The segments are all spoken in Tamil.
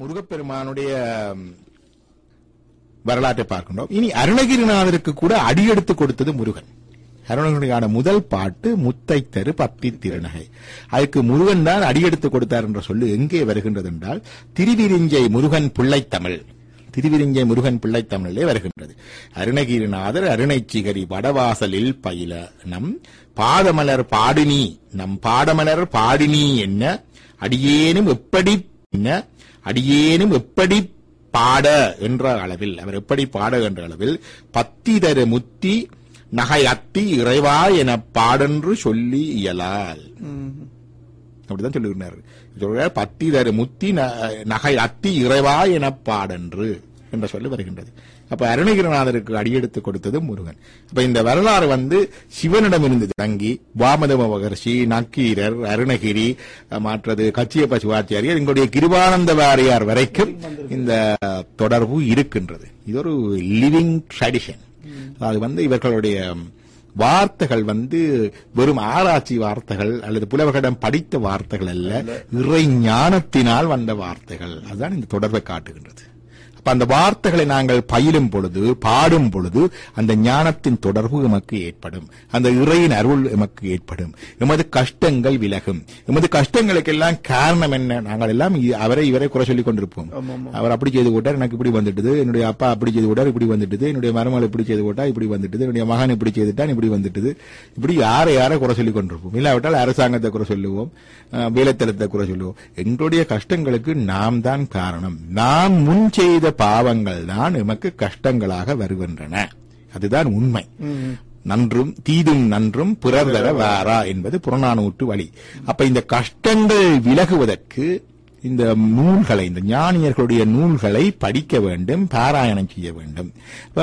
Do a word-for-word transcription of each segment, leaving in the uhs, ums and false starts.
முருகப்பெருமானுடைய வரலாற்றை பார்க்கின்றோம். இனி அருணகிரிநாதருக்கு கூட அடியெடுத்து கொடுத்தது முருகன். அருணகிரியான முதல் பாட்டு முத்தை தரு பத்தி திருநகை. அதுக்கு முருகன் தான் அடியெடுத்து கொடுத்தார் என்ற சொல்லு எங்கே வருகின்றது என்றால் திருவிரிஞ்சை முருகன் பிள்ளைத்தமிழ், திருவிரிஞ்சை முருகன் பிள்ளைத்தமிழிலே வருகின்றது. அருணகிரிநாதர் அருணைச்சிகரி வடவாசலில் பயில நம் பாதமலர் பாடினி, நம் பாடமலர் பாடினி என்ன அடியேனும் எப்படி என்ன அடியேனும் எப்படி பாட என்ற அளவில், அவர் எப்படி பாட என்ற அளவில் பத்தி தரு முத்தி நகை அத்தி இறைவா என பாடென்று சொல்லி இயலால். அப்படிதான் சொல்லுகிறார். பத்தி தரு முத்தி நகை அத்தி இறைவா என பாடென்று என்ற சொல்லி வருகின்றது. அப்ப அருணகிரிநாதருக்கு அடியெடுத்து கொடுத்தது முருகன். அப்ப இந்த வரலாறு வந்து சிவனிடம் இருந்து தங்கி வாமதம மகர்ஷி, நக்கீரர், அருணகிரி, மற்றது கச்சியப்ப சிவாச்சாரியர், எங்களுடைய கிருபானந்த வாரியார் வரைக்கும் இந்த தொடர்பு இருக்கின்றது. இது ஒரு லிவிங் ட்ரெடிஷன். அது வந்து இவர்களுடைய வார்த்தைகள் வந்து வெறும் ஆராய்ச்சி வார்த்தைகள் அல்லது புலவர்களிடம் படித்த வார்த்தைகள் அல்ல, இறை ஞானத்தினால் வந்த வார்த்தைகள். அதுதான் இந்த தொடர்பை காட்டுகின்றது. அப்ப அந்த வார்த்தைகளை நாங்கள் பயிலும் பொழுது, பாடும் பொழுது அந்த ஞானத்தின் தொடர்பு எமக்கு ஏற்படும், அந்த இறையின் அருள் எமக்கு ஏற்படும், எமது கஷ்டங்கள் விலகும். எமது கஷ்டங்களுக்கெல்லாம் காரணம் என்ன? நாங்கள் எல்லாம் அவரை இவரை குறை சொல்லிக் கொண்டிருப்போம். அவர் அப்படி செய்து போட்டார், எனக்கு இப்படி வந்துட்டது, என்னுடைய அப்பா அப்படி செய்து போட்டார், இப்படி வந்துட்டது, என்னுடைய மருமகள் இப்படி செய்து போட்டா இப்படி வந்துட்டது, என்னுடைய மகன் இப்படி செய்துட்டான் இப்படி வந்துட்டது. இப்படி யாரை யாரை குறை சொல்லிக் கொண்டிருப்போம். இல்லாவிட்டால் அரசாங்கத்தை குறை சொல்லுவோம், வேலைத்தளத்தை குறை சொல்லுவோம். எங்களுடைய கஷ்டங்களுக்கு நாம் தான் காரணம். நாம் முன் செய்த பாவங்கள் தான் எமக்கு கஷ்டங்களாக வருகின்றன. அதுதான் உண்மை. நன்றும் தீதும் நன்றும் பிறர் தர வாரா என்பது புறநானூற்று வழி. அப்ப இந்த கஷ்டங்கள் விலகுவதற்கு இந்த நூல்களை, இந்த ஞானியர்களுடைய நூல்களை படிக்க வேண்டும், பாராயணம் செய்ய வேண்டும்.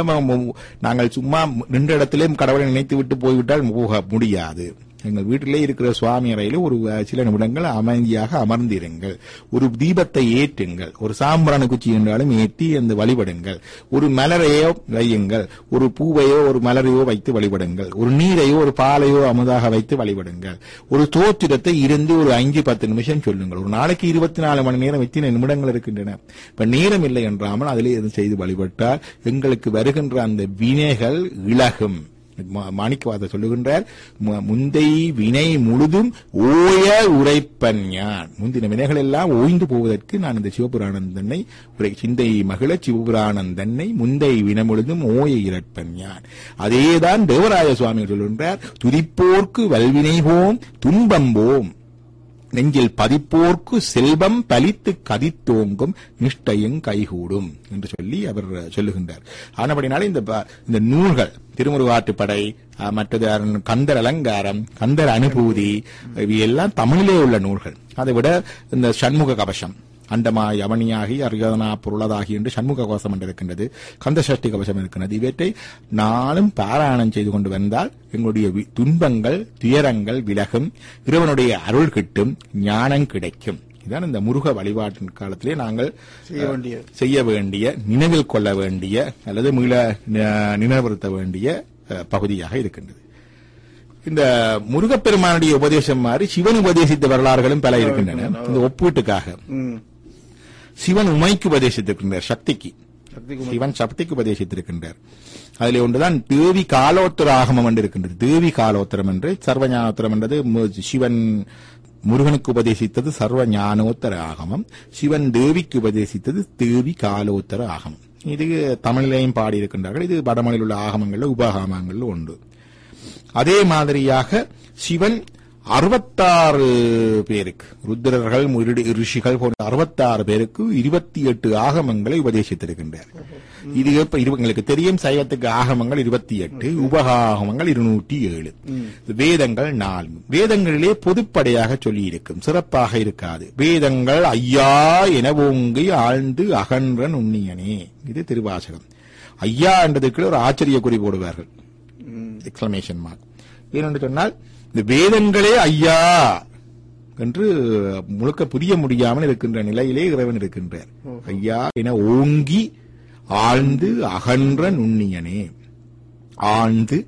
நாங்கள் சும்மா நின்ற இடத்திலே கடவுளை நினைத்து விட்டு போய்விட்டால் போக முடியாது. எங்கள் வீட்டிலே இருக்கிற சுவாமி அறையில ஒரு சில நிமிடங்கள் அமைதியாக அமர்ந்திருங்கள், ஒரு தீபத்தை ஏற்றுங்கள், ஒரு சாம்பிராணி குச்சி என்றாலும் ஏற்றி அந்த வழிபடுங்கள், ஒரு மலரையோ வையுங்கள், ஒரு பூவையோ ஒரு மலரையோ வைத்து வழிபடுங்கள், ஒரு நீரையோ ஒரு பாலையோ அமுதாக வைத்து வழிபடுங்கள், ஒரு தோத்திரத்தை இருந்து ஒரு அஞ்சு பத்து நிமிஷம் சொல்லுங்கள். ஒரு நாளைக்கு இருபத்தி நாலு மணி நேரம் எத்தனை நிமிடங்கள் இருக்கின்றன? இப்ப நேரம் இல்லை என்றாமல் அதிலே எதுவும் செய்து வழிபட்டால் எங்களுக்கு வருகின்ற அந்த வினைகள் இலகும். மாணிக்கவாதர் சொல்லுகின்றார், முந்தை வினை முழுதும் ஓய உரைப்பன் யான். முந்தின வினைகள் எல்லாம் ஓய்ந்து போவதற்கு நான் இந்த சிவபுராணம் தன்னை உரை சிந்தை மகிழ சிவபுராணம் தன்னை முந்தை வினை முழுதும் ஓய இறப்பன் யான். அதேதான் தேவராய சுவாமி சொல்லுகின்றார், துதிப்போர்க்கு வல்வினை போம் துன்பம் போம், நெஞ்சில் பதிப்போர்க்கு செல்வம் பலித்து கதித்தோங்கும் நிஷ்டையும் கைகூடும் என்று சொல்லி அவர் சொல்லுகின்றார். ஆனபடினாலே இந்த இந்த நூல்கள், திருமுருகாற்றுப்படை, மற்றது கந்தர் அலங்காரம், கந்தர் அனுபூதி, இவையெல்லாம் தமிழிலே உள்ள நூல்கள். அதை விட இந்த சண்முக கவசம், அண்டமாய் அவனியாகி அரியோதனா பொருளதாகி என்று சண்முக கவசம் என்று இருக்கின்றது, கந்த சஷ்டி கவசம் இருக்கின்றது. இவற்றை நாளும் பாராயணம் செய்து கொண்டு வந்தால் எங்களுடைய துன்பங்கள் துயரங்கள் விலகும், இறைவனுடைய அருள் கிட்டும், ஞானம் கிடைக்கும். இதுதான் இந்த முருக வழிபாட்டின் காலத்திலே நாங்கள் செய்ய வேண்டிய, நினைவில் கொள்ள வேண்டிய அல்லது மீள நினைவுறுத்த வேண்டிய பகுதியாக இருக்கின்றது. இந்த முருகப்பெருமானுடைய உபதேசம் மாதிரி சிவன் உபதேசித்த வரலாறுகளும் பல இருக்கின்றன. இந்த ஒப்பீட்டுக்காக சிவன் உமைக்கு உபதேசித்திருக்கின்றார், சக்திக்கு. சிவன் சக்திக்கு உபதேசித்திருக்கின்றார். அதில் ஒன்றுதான் தேவி காலோத்தர ஆகமம் என்று இருக்கின்றது. தேவி காலோத்தரம் என்று, சர்வஞானோத்தரம் என்றது சிவன் முருகனுக்கு உபதேசித்தது சர்வ ஞானோத்தர ஆகமம், சிவன் தேவிக்கு உபதேசித்தது தேவி காலோத்தர ஆகமம். இது தமிழிலையும் பாடியிருக்கின்றார்கள். இது வடமொழியில் உள்ள ஆகமங்கள்ல உபகாமங்கள்ல உண்டு. அதே மாதிரியாக சிவன் அறுபத்தாறு பேருக்கு, ருத்ரர்கள் ரிஷிகள் போன்ற அறுபத்தாறு பேருக்கு இருபத்தி எட்டு ஆகமங்களை உபதேசித்திருக்கின்றார். இது உங்களுக்கு தெரியும், சைவத்துக்கு ஆகமங்கள் இருபத்தி எட்டு, உபகாகமங்கள் இருநூற்றி ஏழு, வேதங்கள் நாலு. வேதங்களிலே பொதுப்படையாக சொல்லி இருக்கும், சிறப்பாக இருக்காது. வேதங்கள் ஐயா என ஓங்கி ஆழ்ந்து அகன்ற நுண்ணியனே, இது திருவாசகம். ஐயா என்றதுக்கு ஒரு ஆச்சரிய குறி போடுவார்கள், எக்ஸ்கிளமேஷன் மார்க். ஏனென்று சொன்னால் இந்த வேதங்களே ஐயா என்று முழுக்க புரிய முடியாமல் இருக்கின்ற நிலையிலே இறைவன் இருக்கின்றார். ஐயா என ஓங்கி ஆழ்ந்து அகன்ற நுண்ணியனே, ஆழ்ந்து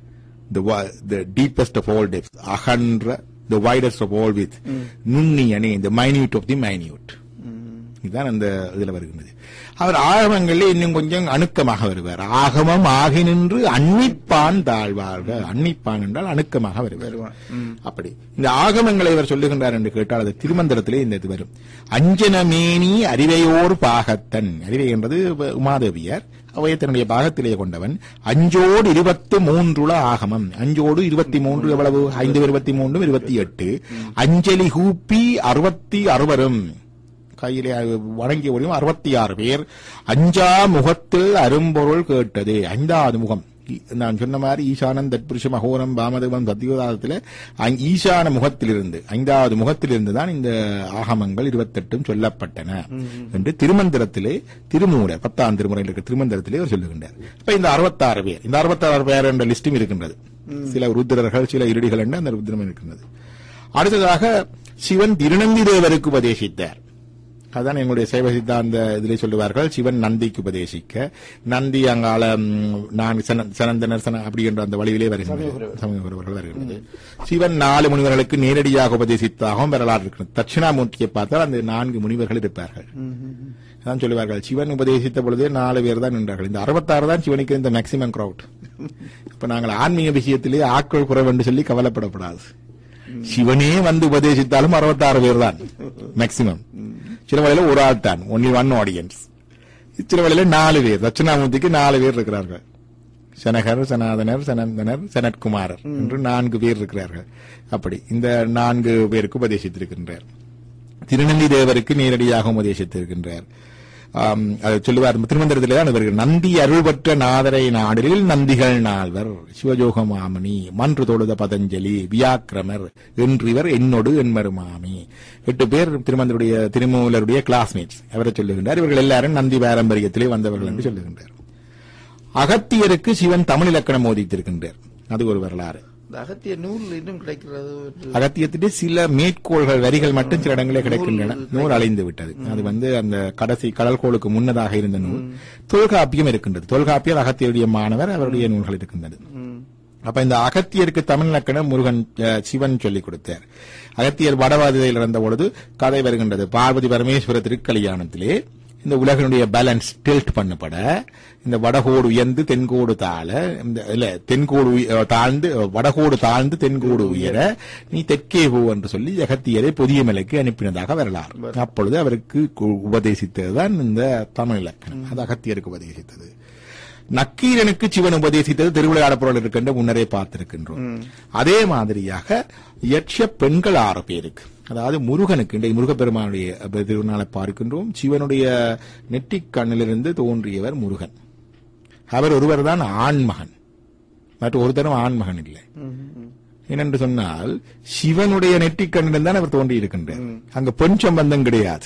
the deepest of all depths, அகன்ற the widest of all width, நுண்ணியனே the minute of the minute. இதுதான் அந்த இதுல வருகின்றது. அவர் ஆகமங்களில் இன்னும் கொஞ்சம் அணுக்கமாக வருவார். ஆகமம் ஆகி நின்று அன்னிப்பான் தாழ்வாழ்க. அன்னிப்பான் என்றால் அணுக்கமாக வருவார். அப்படி இந்த ஆகமங்களை இவர் சொல்லுகின்றார் என்று கேட்டால் அது திருமந்திரத்திலே இந்த இது வரும். அஞ்சனமேனி அறிவையோர் பாகத்தன். அறிவை என்பது உமாதேவியார். அவையை தன்னுடைய பாகத்திலே கொண்டவன். அஞ்சோடு இருபத்தி மூன்றுல ஆகமம். அஞ்சோடு இருபத்தி மூன்று எவ்வளவு? ஐந்து இருபத்தி மூன்று இருபத்தி எட்டு. அஞ்சலி கூப்பி அறுபத்தி அறுவரும் கையிலே வணங்கிய ஒளியும் அறுபத்தி ஆறு பேர். அஞ்சா முகத்தில் அரும்பொருள் கேட்டது. ஐந்தாவது முகம் நான் சொன்ன மாதிரி ஈசானம் தத்புருஷம் அகோரம் பாமதேவம் சத்தியோதாரத்தில் ஈசான முகத்திலிருந்து ஐந்தாவது முகத்திலிருந்து தான் இந்த ஆகமங்கள் இருபத்தெட்டும் சொல்லப்பட்டன என்று திருமந்திரத்திலே திருமூலர் பத்தாம் திருமுறையில் இருக்கிற திருமந்திரத்திலே அவர் சொல்லுகின்றார். இப்ப இந்த அறுபத்தாறு பேர் இந்த அறுபத்தாறு பேர் என்ற லிஸ்டும் இருக்கின்றது. சில ருத்திரர்கள் சில இருடிகள் என்று அந்த ருத்திரம் இருக்கின்றது. அடுத்ததாக சிவன் திருநந்தி தேவருக்கு உபதேசித்தார். அதான் எங்களுடைய சைவ சித்தாந்த இதிலே சொல்லுவார்கள். சிவன் நந்திக்கு உபதேசிக்க, நந்தி அங்கால நான்கு சனந்தனர் அப்படி என்ற அந்த வழியிலே வருகின்றனர் வருகின்றது. சிவன் நாலு முனிவர்களுக்கு நேரடியாக உபதேசித்தாகவும் வரலாறு இருக்கிறது. தட்சிணாமூர்த்தியை பார்த்தால் அந்த நான்கு முனிவர்கள் இருப்பார்கள். அதான் சொல்லுவார்கள் சிவன் உபதேசித்த பொழுதே நாலு பேர் தான் நின்றார்கள். இந்த அறுபத்தாறு தான் சிவனுக்கு இந்த மேக்சிமம் கிரௌட். இப்ப நாங்கள் ஆன்மீக விஷயத்திலே ஆட்கள் குறைவு என்று சொல்லி கவலைப்படப்படாது. சிவனே வந்து உபதேசித்தாலும் அறுபத்தாறு பேர் தான் மேக்சிமம். சில வேளையில ஒரு ஆள் தான், ஒன்லி ஒன் ஆடியன்ஸ். சில வேளையில நாலு பேர், தட்சிணாமூர்த்திக்கு நாலு பேர் இருக்கிறார்கள். சனகர், சனாதனர், சனந்தனர், சனத்குமாரர் என்று நான்கு பேர் இருக்கிறார்கள். அப்படி இந்த நான்கு பேருக்கு உபதேசித்திருக்கின்றார். திருநந்தி தேவருக்கு நேரடியாக உபதேசித்திருக்கின்றார். அதை சொல்லுவார் திருமந்திரத்திலே தான் இவர்கள். நந்தி அருள் பெற்ற நாதரை நாடலில் நந்திகள் நால்வர், சிவஜோகமாமணி, மன்று தொழுத பதஞ்சலி, வியாக்கிரமர் என்றிவர் என்னோடு என்மருமாமி. எட்டு பேர் திருமந்திருடைய திருமூலருடைய கிளாஸ்மேட்ஸ். அவரை சொல்லுகின்றார். இவர்கள் எல்லாரும் நந்தி பாரம்பரியத்திலே வந்தவர்கள் என்று சொல்லுகின்றார். அகத்தியருக்கு சிவன் தமிழ் இலக்கணம் போதித்திருக்கின்றார். அது ஒரு வரலாறு. அகத்திய நூல் இன்னும் கிடைக்கிறது. அகத்தியத்திலே சில மேற்கோள்கள் வரிகள் மட்டும் சில இடங்களே கிடைக்கின்றன. நூல் அழிந்து விட்டது. அது வந்து அந்த கடைசி கடல்கோளுக்கு முன்னதாக இருந்த நூல். தொல்காப்பியம் இருக்கின்றது. தொல்காப்பியர் அகத்தியருடைய மாணவர், அவருடைய நூல்கள் இருக்கின்றது. அப்ப இந்த அகத்தியருக்கு தமிழ் இலக்கணம் முருகன் சிவன் சொல்லிக் கொடுத்தார். அகத்தியர் வடவாதியில் இருந்த பொழுது கதை வருகின்றது. பார்வதி பரமேஸ்வர திருக்கல்யாணத்திலே இந்த உலகனுடைய பேலன்ஸ் டில்ட் பண்ணப்பட இந்த வடகோடு உயர்ந்து தென்கோடு தாழ, இல்ல தென்கோடு தாழ்ந்து வடகோடு தாழ்ந்து தென்கோடு உயர நீ தெற்கே போ என்று சொல்லி அகத்தியரை புதிய மலைக்கு அனுப்பினதாக வரலாறு. அப்பொழுது அவருக்கு உபதேசித்ததுதான் இந்த தமிழ் இலக்கணம். அது அகத்தியருக்கு உபதேசித்தது. நக்கீரனுக்கு சிவன் உபதேசித்தது திருவிளையாடப்புறம் இருக்கின்ற முன்னரே பார்த்திருக்கின்றோம். அதே மாதிரியாக யட்ச பெண்கள் ஆறு பேருக்கு, அதாவது முருகனுக்கு இன்றைய முருகப்பெருமானுடைய திருநாளை பார்க்கின்றோம். சிவனுடைய நெற்றிக் கண்ணிலிருந்து தோன்றியவர் முருகன். அவர் ஒருவர் தான் ஆண்மகன், மற்ற ஒரு தரம் ஆண்மகன் இல்லை. ஏனென்று சொன்னால் சிவனுடைய நெற்றிக் கண்ணிலிருந்து தான் அவர் தோன்றி இருக்கின்றார். அங்க பெண் சம்பந்தம் கிடையாது.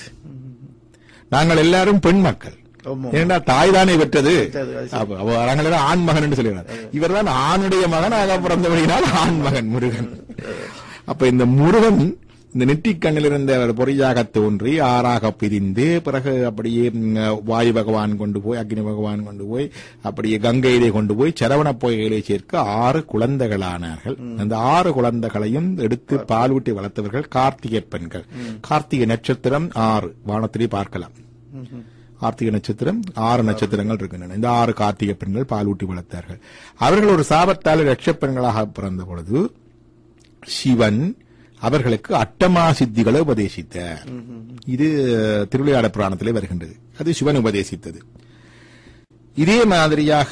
நாங்கள் எல்லாரும் பெண் மக்கள். ஏன்னா தாய் தானே பெற்றது. நாங்கள் ஆண் மகன் என்று சொல்லுகிறார். இவர் தான் ஆணுடைய மகன், ஆக பிறந்தபடியினால் ஆண் மகன் முருகன். அப்ப இந்த முருகன் இந்த நெற்றிக் கண்ணிலிருந்து அவர் பொறியாக தோன்றி ஆறாக பிரிந்து பிறகு அப்படியே வாயு பகவான் கொண்டு போய் அக்னி பகவான் கொண்டு போய் அப்படியே கங்கையிலே கொண்டு போய் சரவண பொய்களை சேர்க்க ஆறு குழந்தைகளானார்கள். அந்த ஆறு குழந்தைகளையும் எடுத்து பாலூட்டி வளர்த்தவர்கள் கார்த்திகை பெண்கள். கார்த்திகை நட்சத்திரம் ஆறு வானத்திலே பார்க்கலாம். கார்த்திகை நட்சத்திரம் ஆறு நட்சத்திரங்கள் இருக்கின்றன. இந்த ஆறு கார்த்திகை பெண்கள் பாலூட்டி வளர்த்தார்கள். அவர்கள் ஒரு சாபத்தால் ரட்ச பெண்களாக பிறந்த பொழுது சிவன் அவர்களுக்கு அட்டமா சித்திகளை உபதேசித்தார். இது திருவிளையாட புராணத்திலே வருகின்றது. அது சிவன் உபதேசித்தது. இதே மாதிரியாக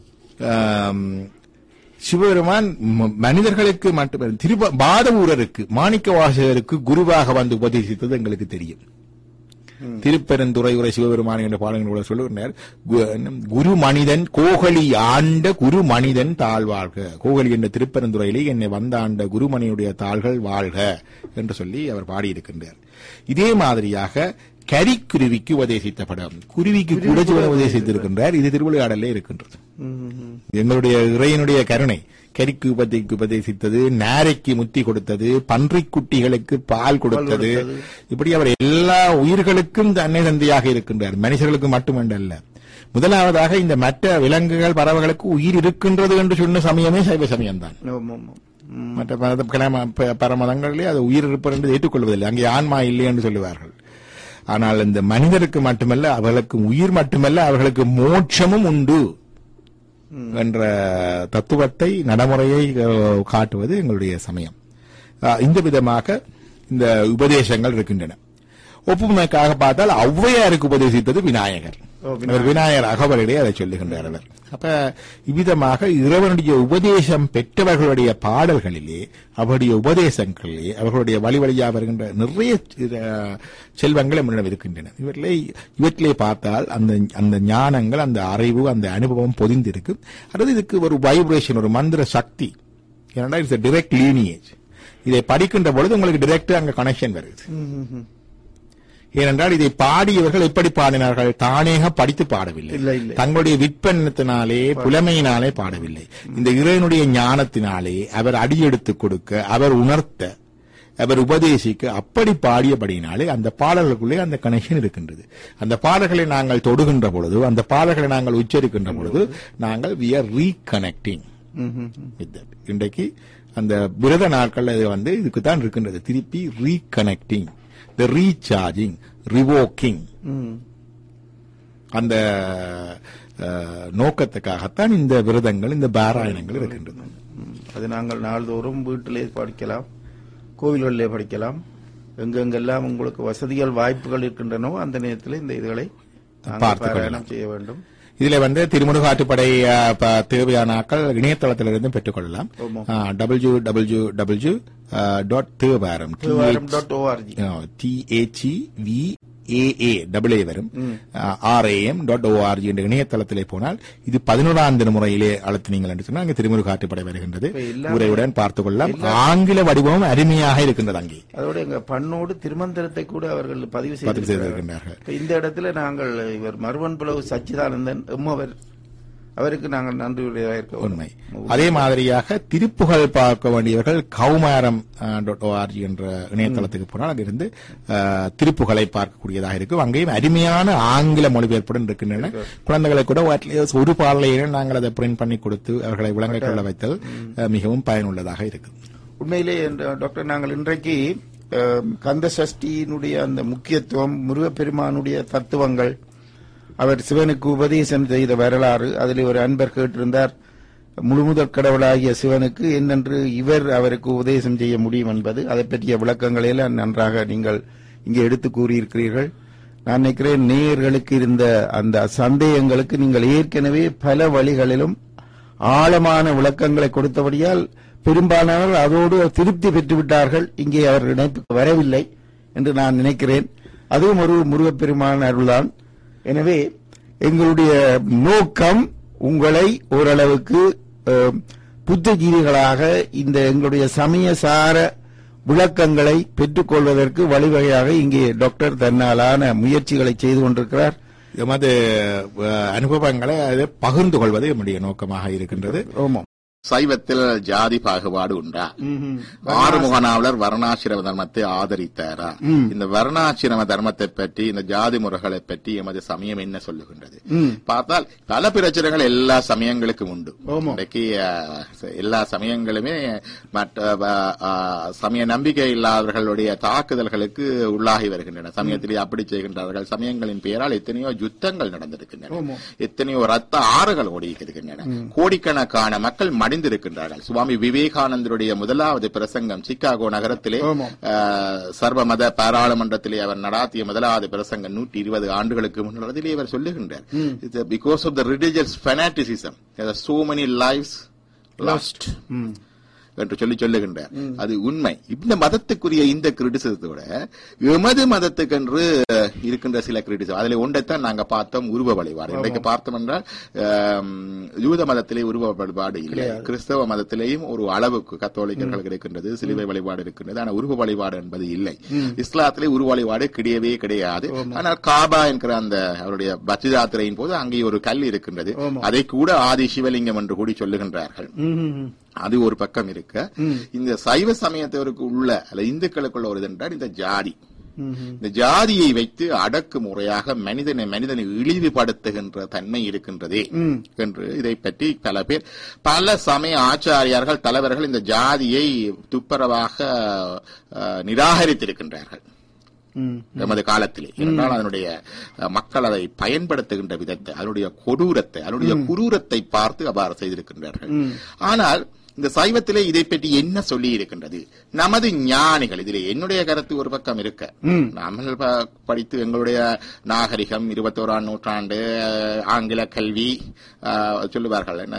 சிவபெருமான் மனிதர்களுக்கு மட்டும் திருப பாதவூரருக்கு மாணிக்க வாசகருக்கு குருவாக வந்து உபதேசித்தது எங்களுக்கு தெரியும். திருப்பெருந்துறை உரை சிவபெருமான் என்ற பாடல்கள் சொல்லுகிறார். குரு மனிதன் கோகலி ஆண்ட குரு மனிதன் தாழ்வாழ்க. கோகலி என்ற திருப்பெருந்துறையிலே என்னை வந்த ஆண்ட குருமணியுடைய தாள்கள் வாழ்க என்று சொல்லி அவர் பாடியிருக்கின்றார். இதே மாதிரியாக கரிக்குருவிக்கு உபதேசித்த படம், குருவிக்கு கூட சிவன் உபதேசித்திருக்கின்றார். இது திருவிளையாடலே இருக்கின்றது. எங்களுடைய இறைவனுடைய கருணை. கரிக்கு உபதிக்கு உபதேசித்தது, நாரைக்கு முத்தி கொடுத்தது, பன்றிக் குட்டிகளுக்கு பால் கொடுத்தது. இப்படி அவர் எல்லா உயிர்களுக்கும் அன்னை தந்தையாக இருக்கின்றார். மனுஷர்களுக்கு மட்டுமல்ல. முதலாவதாக இந்த மற்ற விலங்குகள் பறவைகளுக்கு உயிர் இருக்கின்றது என்று சொன்ன சமயமே சைவ சமயம்தான். மற்ற பரமதங்களிலே அது உயிர் இருப்பது என்று ஏற்றுக்கொள்வதில்லை. அங்கே ஆன்மா இல்லை என்று சொல்லுவார்கள். ஆனால் இந்த மனிதருக்கு மட்டுமல்ல, அவர்களுக்கு உயிர் மட்டுமல்ல, அவர்களுக்கு மோட்சமும் உண்டு என்ற தத்துவத்தை, நடைமுறையை காட்டுவது எங்களுடைய சமயம். இந்த விதமாக இந்த உபதேசங்கள் இருக்கின்றன. ஒப்புமைக்காக பார்த்தால் ஔவையாருக்கு உபதேசித்தது விநாயகர். விநாயகர் அகவலிலே அதை சொல்லுகின்றார். அப்ப இவ்விதமாக இறைவனுடைய உபதேசம் பெற்றவர்களுடைய பாடல்களிலே, அவருடைய உபதேசங்களிலே, அவர்களுடைய வழி வழியாக வருகின்ற நிறைய செல்வங்கள் நம்மிடம் இருக்கின்றன. இவர்களை இவற்றிலே பார்த்தால் அந்த அந்த ஞானங்கள், அந்த அறிவு, அந்த அனுபவம் பொதிந்திருக்கும். அதாவது இதுக்கு ஒரு வைப்ரேஷன், ஒரு மந்திர சக்தி. ஏன்னா இட்ஸ் டைரக்ட் லீனியேஜ். இதை படிக்கின்ற பொழுது உங்களுக்கு டைரக்டா அங்க கனெக்ஷன் வருது. ஏனென்றால் இதை பாடியவர்கள் எப்படி பாடினார்கள்? தானேக படித்து பாடவில்லை, தங்களுடைய விற்பனத்தினாலே, புலமையினாலே பாடவில்லை. இந்த இறைவனுடைய ஞானத்தினாலே அவர் அடியெடுத்து கொடுக்க, அவர் உணர்த்த, அவர் உபதேசிக்க, அப்படி பாடியபடியினாலே அந்த பாடல்களுக்குள்ளே அந்த கனெக்ஷன் இருக்கின்றது. அந்த பாடல்களை நாங்கள் தொடுகின்ற பொழுது, அந்த பாடல்களை நாங்கள் உச்சரிக்கின்ற பொழுது நாங்கள் we are reconnecting with that. இன்றைக்கு அந்த விரத நாட்கள் வந்து இதுக்குத்தான் இருக்கின்றது. திருப்பி ரீகனெக்டிங், தி ரீசார்ஜிங், ரிவோக்கிங், அந்த நோக்கத்துக்காகத்தான் இந்த விரதங்கள், இந்த பாராயணங்கள் இருக்கின்றது. அது நாங்கள் நாள்தோறும் வீட்டிலே படிக்கலாம், கோவில்களிலே படிக்கலாம். எங்கெங்கெல்லாம் உங்களுக்கு வசதிகள், வாய்ப்புகள் இருக்கின்றனோ அந்த நேரத்தில் இந்த இதுகளை பாராயணம் செய்ய வேண்டும். இதுல வந்து திருமுருகாற்றுப்படை தேவையான ஆக்கள் இணையதளத்திலிருந்து பெற்றுக் கொள்ளலாம். W W W dot Thevaram dot O R G D H V A A double A வரும் ஆர்ஏஎம் டாட் ஓஆர்ஜி என்ற இணையதளத்திலே போனால் இது பதினோராம் தின முறையிலே அழுத்தினீங்கள் என்று சொன்னால் அங்கே திருமுருகாற்றுப்படை வருகின்றது. உரையுடன் பார்த்துக் கொள்ளலாம். ஆங்கில வடிவமும் அருமையாக இருக்கின்றது. அங்கே அதோட எங்க பண்ணோடு திருமந்திரத்தை கூட அவர்கள் பதிவு செய்திருக்கின்றார்கள். இந்த இடத்துல நாங்கள் இவர் மருவன் புலவு சச்சிதானந்தன் எம்மவர், அவருக்கு நாங்கள் நன்றியுடையதாக இருக்க உண்மை. அதே மாதிரியாக திருப்புகழ் பார்க்க வேண்டியவர்கள் கௌமாரம் டாட் ஓஆர்ஜி என்ற இணையதளத்துக்கு போனால் அங்கிருந்து திருப்புகளை பார்க்கக்கூடியதாக இருக்கும். அங்கேயும் அருமையான ஆங்கில மொழிபெயர்ப்புடன் இருக்கின்றன. குழந்தைகளை கூட ஒரு பாடலையே நாங்கள் அதை பிரிண்ட் பண்ணி கொடுத்து அவர்களை விளங்கிக் கொள்ள வைத்தல் மிகவும் பயனுள்ளதாக இருக்கு. உண்மையிலே டாக்டர், நாங்கள் இன்றைக்கு கந்த சஷ்டியினுடைய அந்த முக்கியத்துவம், முருகப்பெருமானுடைய தத்துவங்கள், அவர் சிவனுக்கு உபதேசம் செய்த வரலாறு, அதில் ஒரு அன்பர் கேட்டிருந்தார், முழுமுதற் கடவுளாகிய சிவனுக்கு என்னென்று இவர் அவருக்கு உபதேசம் செய்ய முடியும் என்பது. அதை பற்றிய விளக்கங்களை எல்லாம் நன்றாக நீங்கள் இங்கே எடுத்து கூறியிருக்கிறீர்கள். நான் நினைக்கிறேன் நேயர்களுக்கு இருந்த அந்த சந்தேகங்களுக்கு நீங்கள் ஏற்கனவே பல வழிகளிலும் ஆழமான விளக்கங்களை கொடுத்தபடியால் பெரும்பாலானவர்கள் அதோடு திருப்தி பெற்றுவிட்டார்கள். இங்கே அவர் இணைப்புக்கு வரவில்லை என்று நான் நினைக்கிறேன். அதுவும் ஒரு முருகப்பெருமான அருள்தான். எனவே எங்களுடைய நோக்கம் உங்களை ஓரளவுக்கு புத்தஜீவிகளாக இந்த எங்களுடைய சமயசார விளக்கங்களை பெற்றுக்கொள்வதற்கு வழிவகையாக இங்கே டாக்டர் தன்னாலான முயற்சிகளை செய்து கொண்டிருக்கிறார். எமது அனுபவங்களை அதை பகிர்ந்து கொள்வது நம்முடைய நோக்கமாக இருக்கின்றது. ஆமாம். சைவத்தில் ஜாதி பாகுபாடு உண்டா? ஆறுமுக நாவலர் வர்ணாசிரம தர்மத்தை ஆதரித்தாரா? இந்த வர்ணாசிரம தர்மத்தை பற்றி, இந்த ஜாதி முறைகளை பற்றி எமது சமயம் என்ன சொல்லுகின்றது? பார்த்தால் பல பிரச்சனைகள் எல்லா சமயங்களுக்கும் உண்டு. இன்றைக்கு எல்லா சமயங்களுமே மற்ற சமய நம்பிக்கை இல்லாதவர்களுடைய தாக்குதல்களுக்கு உள்ளாகி வருகின்றன. சமயத்திலே அப்படி செய்கின்றார்கள். சமயங்களின் பெயரால் எத்தனையோ யுத்தங்கள் நடந்திருக்கின்றன, எத்தனையோ ரத்த ஆறுகள் ஓடியிருக்கின்றன, கோடிக்கணக்கான மக்கள் மடிந்திருக்கின்றார்கள். சுவாமி விவேகானந்தருடைய முதலாவது பிரசங்கம் சிகாகோ நகரத்திலே சர்வமத பாராளுமன்றத்திலே அவர் நடாத்திய முதலாவது பிரசங்கம் நூற்றி இருபது ஆண்டுகளுக்கு முன்னர். அதிலே அவர் சொல்லுகின்றார், because of the religious fanaticism so many lives lost என்று சொல்லி சொல்லுகின்றார். அது உண்மை. இந்த மதத்துக்குரிய இந்த கிரிட்டிசிசத்தோட எமது மதத்துக்கென்று இருக்கின்ற சில கிரிட்டிசிசம், அதில் ஒன்றைத்தான் நாங்க பார்த்தோம், உருவ வழிபாடு. இன்றைக்கு பார்த்தோம் என்றால் யூத மதத்திலே உருவ வழிபாடு இல்லை, கிறிஸ்தவ மதத்திலேயும் ஒரு அளவுக்கு கத்தோலிக்கர்களுக்கு இருக்கின்றது, சிலுவை வழிபாடு இருக்கின்றது. ஆனால் உருவ வழிபாடு என்பது இல்லை. இஸ்லாத்திலே உருவ வழிபாடு கிடையவே கிடையாது. ஆனால் காபா என்கிற அந்த அவருடைய பஜ் யாத்திரையின் போது அங்கே ஒரு கல் இருக்கின்றது, அதை கூட ஆதி சிவலிங்கம் என்று கூடி சொல்லுகின்றார்கள். அது ஒரு பக்கம் இருக்க, இந்த சைவ சமயத்திற்கு உள்ள அல்ல இந்துக்களுக்குள்ள ஒரு என்றால் இந்த ஜாதி, இந்த ஜாதியை வைத்து அடக்கு முறையாக மனிதனை மனிதனை இழிவுபடுத்துகின்ற தன்மை இருக்கின்றதே என்று இதை பற்றி பல பேர், பல சமய ஆச்சாரியார்கள், தலைவர்கள் இந்த ஜாதியை துப்புரவாக நிராகரித்திருக்கின்றார்கள். எமது காலத்திலே. என்றால் அதனுடைய மக்கள் அதை பயன்படுத்துகின்ற விதத்தை, அதனுடைய கொடூரத்தை, அதனுடைய குரூரத்தை பார்த்து அவ்வாறு செய்திருக்கின்றார்கள். ஆனால் இந்த சைவத்திலே இதை பற்றி என்ன சொல்லி இருக்கின்றது? நமது ஞானிகள், இதிலே என்னுடைய கருத்து ஒரு பக்கம் இருக்க, நம்ம படித்து எங்களுடைய நாகரிகம் இருபத்தோராம் நூற்றாண்டு ஆங்கில கல்வி சொல்லுவார்கள் என்ன,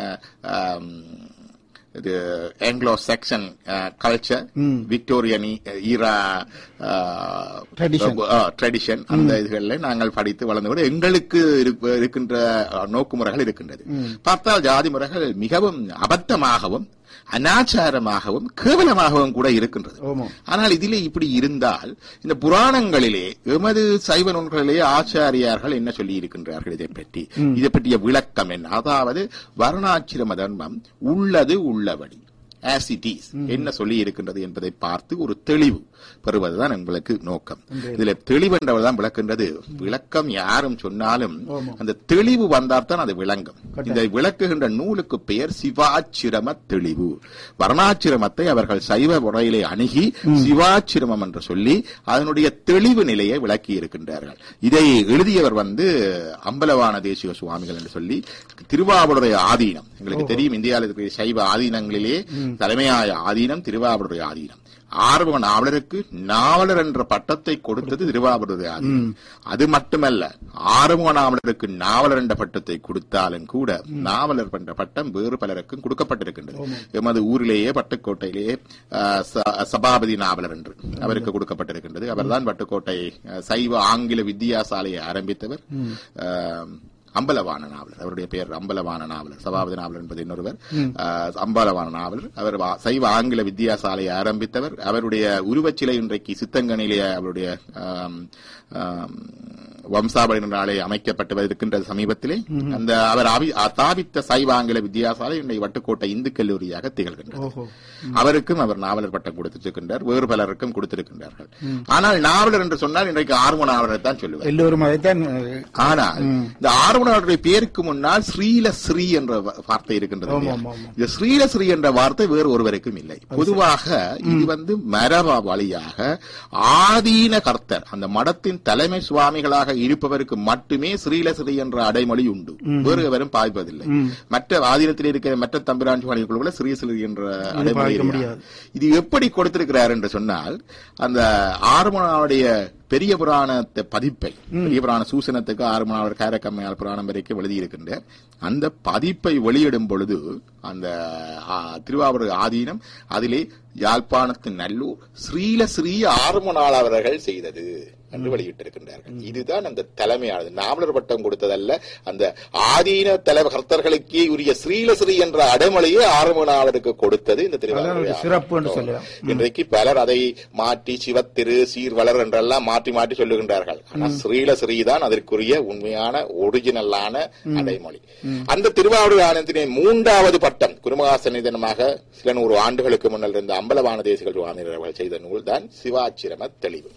இது Anglo Saxon culture, Victorian era tradition, அந்த இதுகளில் நாங்கள் படித்து வளர்ந்தோடு எங்களுக்கு இருக்கின்ற நோக்குமுறைகள் இருக்கின்றது. பார்த்தால் ஜாதி முறைகள் மிகவும் அபத்தமாகவும் அனாச்சாரமாகவும் கேவலமாகவும் கூட இருக்கின்றது. ஆனால் இதிலே இப்படி இருந்தால் இந்த புராணங்களிலே எமது சைவ நூல்களிலே ஆச்சாரியார்கள் என்ன சொல்லி இருக்கின்றார்கள் இதை பற்றி, இதை பற்றிய விளக்கம் என்ன? அதாவது வர்ணாசிரம தர்மம் உள்ளது உள்ளபடி as it is என்ன சொல்லி இருக்கின்றது என்பதை பார்த்து ஒரு தெளிவு பெறுவதுதான் எங்களுக்கு நோக்கம். இதுல தெளிவு என்றவர்தான் விளக்குகின்றது. விளக்கம் யாரும் சொன்னாலும் அந்த தெளிவு வந்தால்தான் அது விளங்கும். இந்த விளக்குகின்ற நூலுக்கு பெயர் சிவாச்சிரம தெளிவு. வர்ணாச்சிரமத்தை அவர்கள் சைவ முறையிலே அணுகி சிவாச்சிரமம் என்று சொல்லி அதனுடைய தெளிவு நிலையை விளக்கி இருக்கின்றார்கள். இதை எழுதியவர் வந்து அம்பலவான தேசிக சுவாமிகள் என்று சொல்லி திருவாவூரை ஆதீனம். எங்களுக்கு தெரியும் இந்தியாவில் இருக்கிற சைவ ஆதீனங்களிலே தலைமையாய ஆதீனம் திருவாவூரை ஆதீனம். ஆறுமுக நாவலருக்கு நாவலர் என்ற பட்டத்தை கொடுத்தது திருவாவூரை ஆதீனம். அது மட்டுமல்ல, ஆறுமுக நாவலருக்கு நாவலர் என்ற பட்டத்தை கொடுத்தாலும் கூட நாவலர் என்ற பட்டம் வேறு பலருக்கும் கொடுக்கப்பட்டிருக்கின்றது. எமது ஊரிலேயே பட்டுக்கோட்டையிலேயே சபாபதி நாவலர் என்று அவருக்கு கொடுக்கப்பட்டிருக்கின்றது. அவர்தான் பட்டுக்கோட்டை சைவ ஆங்கில வித்தியாசாலையை ஆரம்பித்தவர். அம்பலவான நாவலர், அவருடைய பெயர் அம்பலவான நாவலர். சபாபதி நாவலர் என்பது இன்னொருவர். அம்பலவான நாவலர் அவர் சைவ ஆங்கில வித்தியாசாலையை ஆரம்பித்தவர். அவருடைய உருவச்சிலை இன்றைக்கு சித்தங்கனிலே அவருடைய வம்சாவளியினாலே அமைக்கப்பட்டு இருக்கின்றது சமீபத்திலே. அந்த அவர் ஸ்தாபித்த சைவ ஆங்கில வித்தியாசாலை இன்றைக்கு வட்டுக்கோட்டை இந்து கல்லூரியாக திகழ்கின்றது. அவருக்கும் அவர் நாவலர் பட்டம் கொடுத்திருக்கின்றார், வேறு பலருக்கும் கொடுத்திருக்கின்றார்கள். ஆனால் நாவலர் என்று சொன்னால் இன்றைக்கு ஆறுமுக நாவலரை தான் சொல்லுவார் எல்லோரும். ஆனால் இந்த ஆறுமுக நாவலருடைய பேருக்கு முன்னால் ஸ்ரீல ஸ்ரீ என்ற வார்த்தை இருக்கின்றது. இந்த ஸ்ரீல ஸ்ரீ என்ற வார்த்தை வேறு ஒருவருக்கும் இல்லை. பொதுவாக இது வந்து மரப வழியாக ஆதீன கர்த்தர், அந்த மடத்தின் தலைமை சுவாமிகளாக இருப்பவருக்கு மட்டுமே ஸ்ரீலஸ்ரீ என்ற அடைமொழி உண்டு. வேறு எவரும் பாய்ப்பதில்லை. மற்ற ஆதீனத்தில் இருக்கிற மற்ற தம்பிரான் சுவாமிகளுக்குள்ள ஸ்ரீஸ்ரீ என்ற அடைமொழி முடியாது. இது எப்படி கொடுத்திருக்கிறார் என்று சொன்னால், அந்த ஆறுமுகனுடைய பெரிய புராணத்தை பதிப்பை, பெரிய புராண சூசனத்துக்கு ஆறுமுகனாவர் காரக்கம்மையால் புராணம் வரைக்கும் எழுதியிருக்கின்ற அந்த பதிப்பை வெளியிடும் பொழுது அந்த திருவாவூர் ஆதீனம் அதிலே யாழ்ப்பாணத்து நல்லூர் ஸ்ரீலஸ்ரீ ஆறுமுகனாள் அவர்கள் செய்தது என்று வெளியிட்டிருக்கின்றார்கள். இதுதான் அந்த தலைமையானது. நாவலர் பட்டம் கொடுத்ததல்ல, அந்த ஆதீன தலைவர் கர்த்தர்களுக்கே உரிய ஸ்ரீலஸ்ரீ என்ற அடைமொழியை ஆறுமுகனாளருக்கு கொடுத்தது இந்த திருவாரூர். இன்றைக்கு பலர் அதை மாற்றி சிவத்திரு சீர்வளர் என்றெல்லாம் மாற்றி மாற்றி சொல்லுகின்றார்கள். ஆனால் ஸ்ரீலஸ்ரீ தான் அதற்குரிய உண்மையான ஒரிஜினலான அடைமொழி. அந்த திருவாரூர் ஆனந்தினை மூன்றாவது பட்டம் குருமகாசன தினமாக சில நூறு ஆண்டுகளுக்கு முன்னால் இருந்த அம்பலவான தேசிகள் சுவாமிகள் செய்த நூல் தான் சிவாச்சிரம தெளிவு.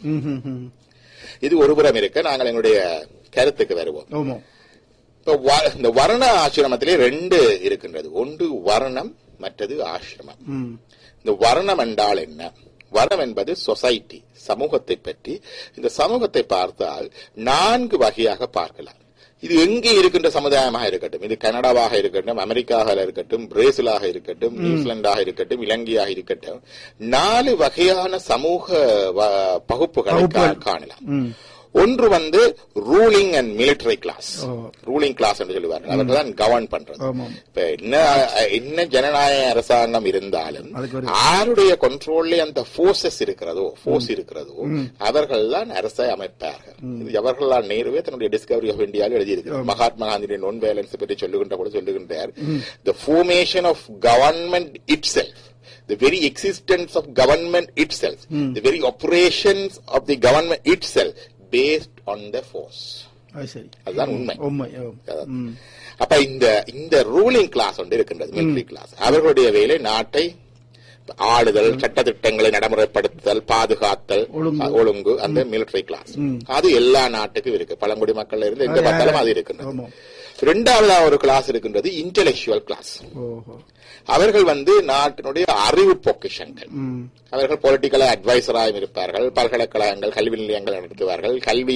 இது ஒருபுறம் இருக்க, நாங்கள் எங்களுடைய கருத்துக்கு வருவோம். இந்த வர்ண ஆசிரமத்திலே ரெண்டு இருக்கின்றது. ஒன்று வர்ணம், மற்றது ஆசிரமம். இந்த வர்ணம் என்றால் என்ன? வர்ணம் என்பது சொசைட்டி, சமூகத்தை பற்றி. இந்த சமூகத்தை பார்த்தால் நான்கு வகையாக பார்க்கலாம். இது எங்கே இருக்கின்ற சமுதாயமாக இருக்கட்டும், இது கனடாவாக இருக்கட்டும், அமெரிக்காவில் இருக்கட்டும், பிரேசிலாக இருக்கட்டும், நியூசிலாண்டாக இருக்கட்டும், இலங்கையாக இருக்கட்டும், நாலு வகையான சமூக பகுப்புகளை காணலாம். ஒன்று வந்து ruling and military class. Ruling class என்று சொல்லுவார்கள். அவர்கள் தான் கவர்ன் பண்றது. இப்ப என்ன என்ன ஜனநாயக அரசாங்கம் இருந்தாலும் யாருடைய கண்ட்ரோல்ல அந்த போர்சஸ் இருக்கிறதோ, போர்ஸ் இருக்கிறதோ, அவர்கள் தான் அரசை அமைப்பார்கள். ஜவஹர்லால் நேருவே தன்னுடைய டிஸ்கவரி ஆஃப் இந்தியாவில் எழுதியிருக்கிறார். மகாத்மா காந்தியின் நான் வயலன்ஸ் பற்றி சொல்லுகின்ற போது சொல்லுகின்றார், the formation of government itself, the very existence of government itself, hmm. the very operations of the government itself based on the force. அதுதான் உண்மை. அப்ப இந்த இந்த ரூலிங் கிளாஸ் ஒன்று இருக்கின்றது, மிலிட்டரி கிளாஸ். அவர்களுடைய வேலை நாட்டை ஆளுதல், சட்டத்திட்டங்களை நடைமுறைப்படுத்துதல், பாதுகாத்தல், ஒழுங்கு, அந்த மிலிட்டரி கிளாஸ். அது எல்லா நாட்டுக்கும் இருக்கு. பழங்குடி மக்கள் இருந்து எங்க பார்த்தாலும் அது இருக்கின்றது. இரண்டாவதாக ஒரு கிளாஸ் இருக்கின்றது இன்டெலெக்சுவல் கிளாஸ். அவர்கள் வந்து நாட்டினுடைய அறிவு பொக்கிஷங்கள். அவர்கள் பொலிட்டிக்கல் அட்வைசராக இருப்பார்கள், பல்கலைக்கழகங்கள் கல்வி நிலையங்கள் நடத்துவார்கள், கல்வி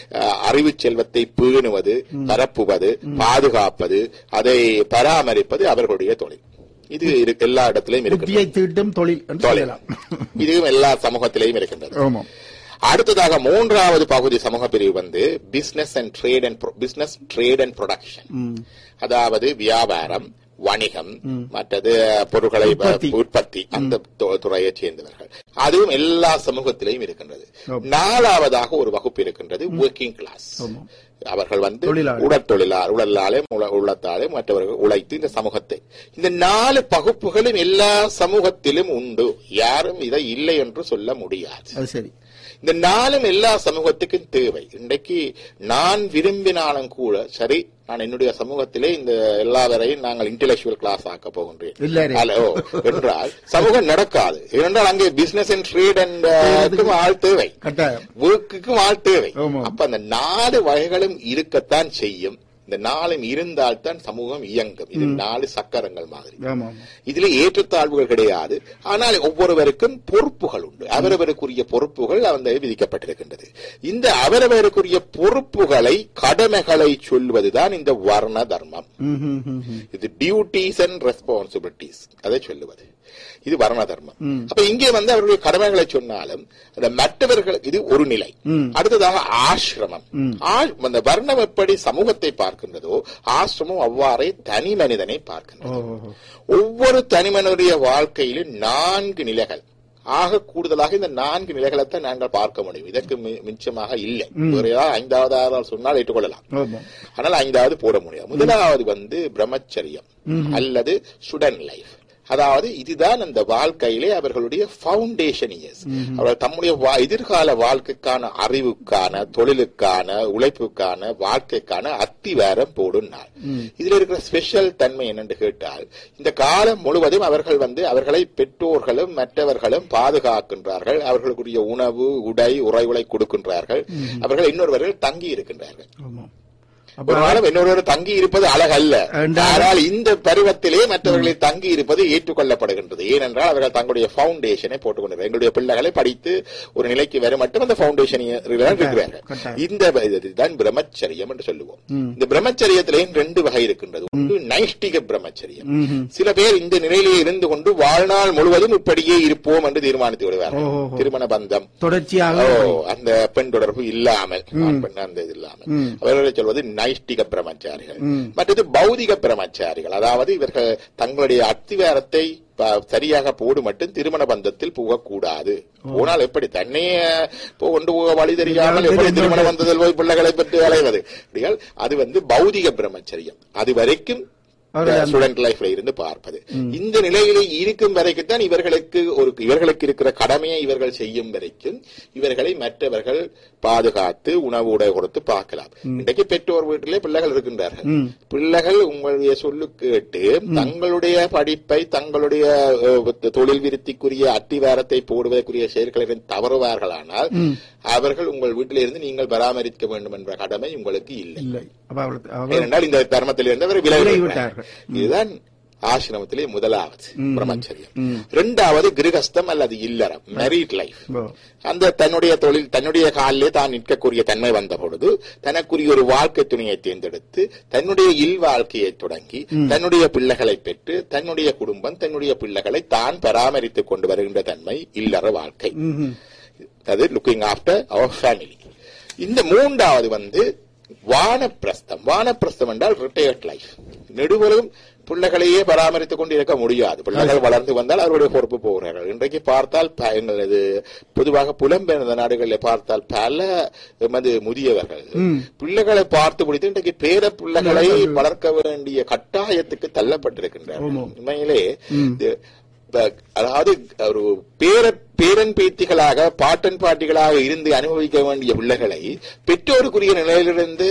அறிவு செல்வத்தை பேணுவது, பரப்புவது, பாதுகாப்பது, அதை பராமரிப்பது அவர்களுடைய தொழில். இது எல்லா இடத்திலையும் இருக்கிறது. தொழில் இதுவும் எல்லா சமூகத்திலையும் இருக்கின்றது. அடுத்ததாக மூன்றாவது பகுதி சமூக பிரிவு வந்து business and trade and business trade and production. அதாவது வியாபாரம், வணிகம், மற்றது பொருட்களை உற்பத்தி, அந்த துறையை சேர்ந்தவர்கள். அதுவும் எல்லா சமூகத்திலையும் இருக்கின்றது. நாலாவதாக ஒரு வகுப்பு இருக்கின்றது ஒர்க்கிங் கிளாஸ். அவர்கள் வந்து உடல் தொழிலாளர், உடலாலே உள்ளத்தாலே மற்றவர்கள் உழைத்து இந்த சமூகத்தை, இந்த நாலு பகுப்புகளும் எல்லா சமூகத்திலும் உண்டு. யாரும் இதை இல்லை என்று சொல்ல முடியாது. சரி, இந்த நாளும் எல்லா சமூகத்துக்கும் தேவை. இன்றைக்கு நான் விரும்பினாலும் கூட சரி, நான் என்னுடைய சமூகத்திலே இந்த எல்லாவரையும் நாங்கள் இன்டெலெக்சுவல் கிளாஸ் ஆக்க போகின்றேன் என்றால் சமூகம் நடக்காது. ஏனென்றால் அங்கே பிசினஸ் அண்ட் ட்ரேட் அண்ட் ஆள் தேவை, ஒர்க்குக்கும் ஆள் தேவை. அப்ப அந்த நாலு வகைகளும் இருக்கத்தான் செய்யும். இந்த நாளும் இருந்தால்தான் சமூகம் இயங்கும். இது நாலு சக்கரங்கள் மாதிரி. இதுல ஏற்றத்தாழ்வுகள் கிடையாது. ஆனால் ஒவ்வொருவருக்கும் பொறுப்புகள் உண்டு. அவரவருக்குரிய பொறுப்புகள் அந்த விதிக்கப்பட்டிருக்கின்றது. இந்த அவரவருக்குரிய பொறுப்புகளை, கடமைகளை சொல்வதுதான் இந்த வர்ண தர்மம். இது டியூட்டிஸ் அண்ட் ரெஸ்பான்சிபிலிட்டிஸ் அதை சொல்லுவது. இது வர்ண தர்மம். அப்ப இங்கே வந்து அவர்களுடைய கடமைகளை சொன்னாலும் அந்த மற்றவர்கள் இது ஒரு நிலை. அடுத்ததாக ஆசிரமம். அந்த வர்ணம் எப்படி சமூகத்தை பார்க்கின்றதோ ஆசிரமம் அவ்வாறே தனி மனிதனை பார்க்கின்றது. ஒவ்வொரு தனி மனிதனுடைய வாழ்க்கையிலும் நான்கு நிலைகள், ஆக கூடுதலாக இந்த நான்கு நிலைகளைத்தான் நாங்கள் பார்க்க முடியும். இதற்கு மிச்சமாக இல்லை. ஐந்தாவது சொன்னால் ஏற்றுக்கொள்ளலாம், ஆனால் ஐந்தாவது போட முடியாது. முதலாவது வந்து பிரம்மச்சரியம் அல்லது ஸ்டூடெண்ட் லைஃப். அதாவது இதுதான் அந்த வாழ்க்கையிலே அவர்களுடைய பவுண்டேஷன் இயர்ஸ். அவர்கள் தம்முடைய எதிர்கால வாழ்க்கைக்கான, அறிவுக்கான, தொழிலுக்கான, உழைப்புக்கான, வாழ்க்கைக்கான அத்திவாரம் போடும் நாள். இதுல இருக்கிற ஸ்பெஷல் தன்மை என்னென்று கேட்டால், இந்த காலம் முழுவதும் அவர்கள் வந்து அவர்களை பெற்றோர்களும் மற்றவர்களும் பாதுகாக்கின்றார்கள். அவர்களுக்குரிய உணவு, உடை, உறைவுளை கொடுக்கின்றார்கள். அவர்கள் இன்னொருவர்கள் தங்கி இருக்கின்றார்கள். ஒரு நாளும் இன்னொரு தங்கி இருப்பது அழகல்ல. ஆனால் இந்த பருவத்திலே மற்றவர்களை தங்கி இருப்பது ஏற்றுக்கொள்ளப்படுகின்றது. ஏனென்றால் அவர்கள் தங்களுடைய பவுண்டேஷனை போட்டுக் கொண்டு எங்களுடைய பிள்ளைகளை படித்து ஒரு நிலைக்கு வர மட்டும் அந்த பவுண்டேஷன் இருக்கிறார்கள். இந்த இதுதான் பிரம்மச்சரியம் என்று சொல்லுவோம். இந்த பிரம்மச்சரியத்திலேயும் ரெண்டு வகை இருக்கின்றது. ஒன்று நைஷ்டிக பிரம்மச்சரியம். சில பேர் இந்த நிலையிலே இருந்து கொண்டு வாழ்நாள் முழுவதும் இப்படியே இருப்போம் என்று தீர்மானித்து விடுவார்கள். திருமண பந்தம் தொடர்ச்சியாக அந்த பெண் தொடர்பு இல்லாமல், அந்த இது இல்லாமல் அவர்களை சொல்வது நைஷ்டிக பிரம்மச்சாரிகள். மற்றது பௌதிக பிரம்மச்சாரிகள். அதாவது இவர்கள் தங்களுடைய அத்திவாரத்தை சரியாக போடு மட்டும் திருமண பந்தத்தில் போகக்கூடாது. போனால் எப்படி தன்னையே கொண்டு போக வழி தெரியாமல் எப்படி திருமண பந்தத்தில் போய் பிள்ளைகளை பெற்று அலைவது, அது வந்து பௌதிக பிரம்மச்சரியம். அது வரைக்கும் ஸ்டூடெண்ட் லைஃப்ல இருந்து பார்ப்பது. இந்த நிலையிலே இருக்கும் வரைக்கும் தான் இவர்களுக்கு ஒரு இவர்களுக்கு இருக்கிற கடமையை இவர்கள் செய்யும் வரைக்கும் இவர்களை மற்றவர்கள் பாதுகாத்து உணவு உடை கொடுத்து பார்க்கலாம். இன்றைக்கு பெற்றோர் வீட்டிலே பிள்ளைகள் இருக்கின்றார்கள். பிள்ளைகள் உங்களுடைய சொல்லு கேட்டு தங்களுடைய படிப்பை, தங்களுடைய தொழில் விருத்திக்குரிய அத்திவாரத்தை போடுவதற்குரிய செயல்களை தவறுவார்களானால் அவர்கள் உங்கள் வீட்டில இருந்து நீங்கள் பராமரிக்க வேண்டும் என்ற கடமை உங்களுக்கு இல்லை. ஏனென்றால் இந்த தர்மத்திலிருந்து அவர் விலகிவிட்டார்கள். இதுதான் ஆசிரமத்திலே முதலாவது பிரம்மச்சரியம். இரண்டாவது கிரகஸ்தம் அல்லது இல்லறம், மேரிட் லைஃப். அந்த தன்னுடைய தொழில், தன்னுடைய காலிலே தான் நிற்கக்கூடிய தன்மை வந்த பொழுது தனக்குரிய ஒரு வாழ்க்கை துணையை தேர்ந்தெடுத்து தன்னுடைய இல் வாழ்க்கையை தொடங்கி தன்னுடைய பிள்ளைகளை பெற்று தன்னுடைய குடும்பம், தன்னுடைய பிள்ளைகளை தான் பராமரித்துக் கொண்டு வருகின்ற தன்மை இல்லற வாழ்க்கை. அது லுக்கிங் ஆஃப்டர் அவர் ஃபேமிலி. இந்த மூன்றாவது வந்து வானப்பிரஸ்தம். வானப்பிரஸ்தம் என்றால் ரிட்டையர்ட் லைஃப். நெடுவரும் பிள்ளைகளையே பராமரித்துக் கொண்டு இருக்க முடியாது. பிள்ளைகள் வளர்ந்து வந்தால் அவருடைய பொறுப்பு போகிறார்கள். இன்றைக்கு பார்த்தால் எங்களது பொதுவாக புலம்பெயர்ந்த நாடுகளில் பார்த்தால் பல எமது முதியவர்கள் பிள்ளைகளை பார்த்து முடித்து இன்றைக்கு பேர பிள்ளைகளை வளர்க்க வேண்டிய கட்டாயத்துக்கு தள்ளப்பட்டிருக்கின்றனர். உண்மையிலே அதாவது ஒரு பேர பேரன் பேத்திகளாக பாட்டன் பாட்டிகளாக இருந்து அனுபவிக்க வேண்டிய பிள்ளைகளை பெற்றோருக்குரிய நிலையிலிருந்து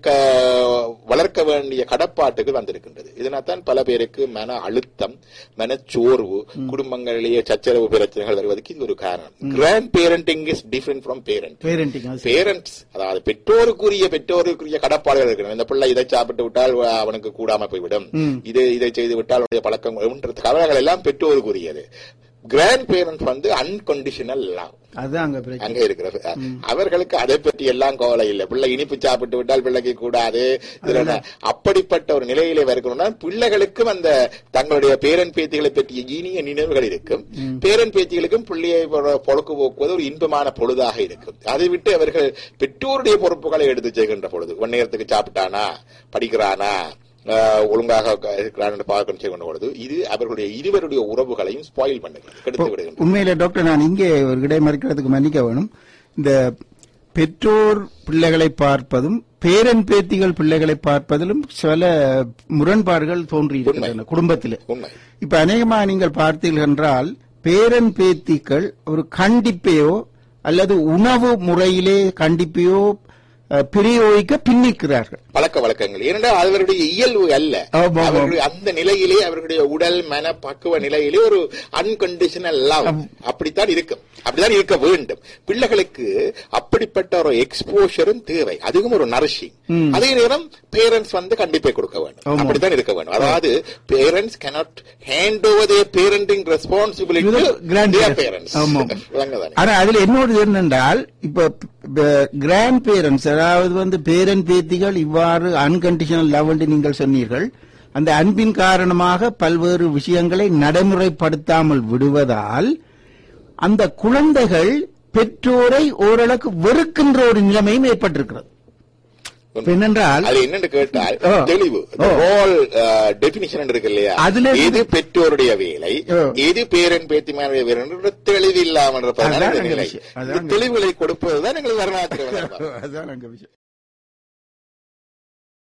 வளர்க்க வேண்டிய கடப்பாட்டுக்கு வந்திருக்கின்றது. இதனால்தான் பல பேருக்கு மன அழுத்தம், மனச்சோர்வு, குடும்பங்களிலேயே சச்சரவு பிரச்சனைகள் வருவதற்கு இது ஒரு காரணம். Grandparenting is different from parent. Parents அதாவது பெற்றோருக்குரிய பெற்றோருக்குரிய கடப்பாடுகள் இருக்கிறது. இந்த பிள்ளை இதை சாப்பிட்டு விட்டால் அவனுக்கு கூடாம போய்விடும், இதை இதை செய்து விட்டால் அவருடைய பழக்கம் கவலைகள் எல்லாம் பெற்றோருக்குரியது. கிராண்ட் பேரண்ட்ஸ் வந்து அன்கண்டிஷனல் லவ், அங்க இருக்கிறது. அவர்களுக்கு அதை பற்றி எல்லாம் கவலை இல்லை. பிள்ளை இனிப்பு சாப்பிட்டு விட்டால் பிள்ளைக்கு கூடாது, அப்படிப்பட்ட ஒரு நிலையிலே இருக்கணும்னா பிள்ளைகளுக்கும் அந்த தங்களுடைய பேரன் பேத்திகளை பற்றிய இனிய நினைவுகள் இருக்கும். பேரன் பேத்திகளுக்கும் பிள்ளையை பொழுக்கு போக்குவது ஒரு இன்பமான பொழுதாக இருக்கும். அதை விட்டு அவர்கள் பெற்றோருடைய பொறுப்புகளை எடுத்து செய்கின்ற பொழுது, ஒரு நேரத்துக்கு சாப்பிட்டானா, படிக்கிறானா, ஒழுங்காக பார்க்கணும் செய்கின்ற பொழுது இது அவர்களுடைய இருவருடைய உறவுகளையும் ஸ்பாயில் பண்ணுகிறது, கெடுத்து விடுகிறது. உண்மையிலே டாக்டர், நான் இங்கே ஒரு இடைமறிக்கிறதுக்கு மன்னிக்க வேணும். இந்த பெற்றோர் பிள்ளைகளை பார்ப்பதும் பேரன் பேத்திகள் பிள்ளைகளை பார்ப்பதிலும் சில முரண்பாடுகள் தோன்றியிருக்கின்றன குடும்பத்தில். இப்ப அநேகமாக நீங்கள் பார்த்தீர்கள் என்றால் பேரன் பேத்திகள் ஒரு கண்டிப்பையோ அல்லது உணவு முறையிலே கண்டிப்பையோ பிரயோகிக்க பின்னிக்கிறார்கள். பழக்க வழக்கங்கள் ஏனென்றால் அவர்களுடைய இயல்பு அல்ல. அவர்களுடைய அந்த நிலையிலே அவர்களுடைய உடல் மன பக்குவ நிலையிலே ஒரு அன்கண்டிஷனல் லவ் அப்படித்தான் இருக்கும், அப்படித்தான் இருக்க வேண்டும். பிள்ளைகளுக்கு அப்படிப்பட்ட ஒரு எக்ஸ்போஷரும் தேவை, அதுவும் ஒரு நரிஷிங். அதே நேரம் பேரண்ட்ஸ் வந்து கண்டிப்பை கொடுக்க வேண்டும், அப்படித்தான் இருக்க வேண்டும். அதாவது parents cannot hand over their parenting responsibility to their parents. ஆனா அதுல என்னோட என்னென்றால் இப்ப கிராண்ட் பேரண்ட்ஸ், அதாவது வந்து பேரன் பேத்திகள் இவ்வாறு அன்கண்டிஷனல் லவ் என்று நீங்கள் சொன்னீர்கள். அந்த அன்பின் காரணமாக பல்வேறு விஷயங்களை நடைமுறைப்படுத்தாமல் விடுவதால் அந்த குழந்தைகள் பெற்றோரை ஓரளவுக்கு வெறுக்கின்ற ஒரு நிலைமையும் ஏற்பட்டிருக்கிறது. என்னென்றால் அது என்னன்னு கேட்டால் தெளிவு டெபினிஷன் இருக்கு இல்லையா, அதுல எது பெற்றோருடைய வேலை, எது பேரன் பேத்திமாருடைய வேலை தெளிவு இல்லாமல் இருப்பது. தெளிவுகளை கொடுப்பதுதான் எங்களுக்கு வரலாற்று.